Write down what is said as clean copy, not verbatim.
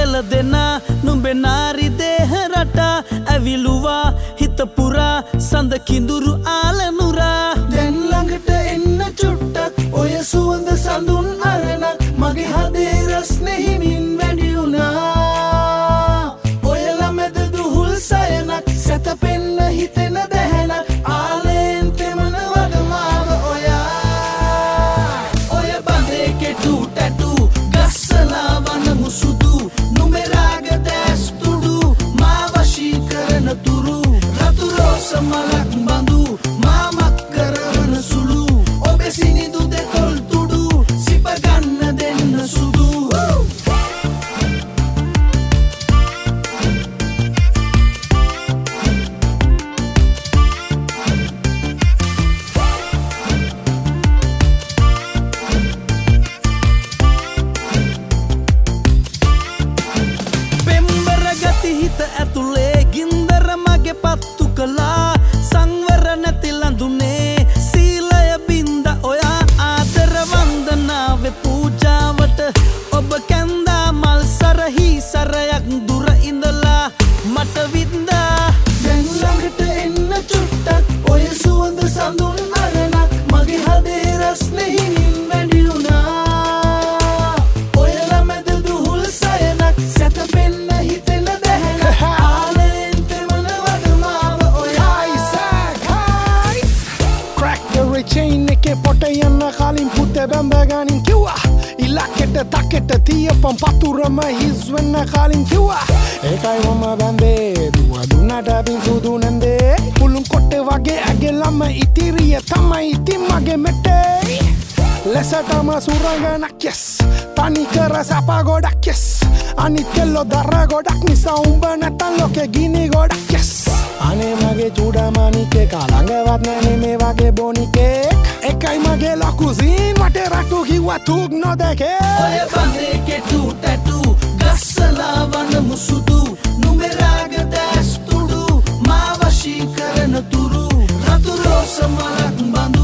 එළදෙන නුඹේ නාරි දේහ රටා ඇවිලුවා හිත පුරා සඳ කිඳුරු ආලනුරා දැන් ළඟට එන්න චුට්ටක් ඔය සුවඳ සඳුන් අරණක් මගේ හදේ රස්නේ හිමින් වැඩි වුණා ඔයලා මැද දුහුල් සයනක් සැතපෙන්න හිතෙන දැහැනක් ආලෙන් තෙමන වගමාව ඔය බඳේ කෙටු ටැටු ගස්සලා වන මුසුදු නුඹේ රාග දැස් තුඩු මා වශී කරන තුරු රතු රෝස මලක් බඳු මාමක් කරවන සුළු ඔබේ සිනිදු දෙතොල් තුඩු සිප ගන්න දෙන්න සුදු හිත ඇතුලේ ගින්දර මගේ පත්තු කළා සංවර නැති ලඳුනේ සීලය බින්ද ඔයා ආදර වන්දනාවේ පූජාවට ඔබ කැන්දා මල් සරහි සරයක් දුර ඉඳලා මට වින්දා දැන් ළඟට එන්න චුට්ටක් ඔය සුවඳ සඳුන් අරණක් මගේ හදේ රස්නේ හිමින් වැඩි වුණා ඔයලා මැද දුහුල් සයනක් සැතපෙන්න හිතෙන chain එකේ පොට යන්න කලින් පුතේ බැඳගනින් කිව්වා ඉලක්කෙට තක්කෙට තියපම් පතුරම හිස් වෙන්න කලින් කිව්වා ඒකයි මම බැඳේ දුව දුන්නට පින් සුදු නැන්දේ පුළුන් කොටේ වගේ ඇගෙලම ඉතිරිය තමයි ඉතින් මගේ මෙටේ ලෙසටම සුරංගනක් yes තනි කර සැප ගොඩක් yes අනිත් කෙල්ලෝ දර ගොඩක් නිසා උඹ නැතන් ලෝකේ ගිනි ගොඩක් yes අනේ මගේ චූඩාමණිකේ කලංගවත් නැනේ මේ වගේ බොනිකෙක් එකයි මගේ ලොකු සීන් වටේ රටු කිව්වා තුක් නොදකේ ඔය බඳේ කෙටු ටැටු ගස්සලා වන මුසුදු නුඹේ රාග දැස් තුඩු මා වශී කරන තුරු රතු රෝස මලක් බඳු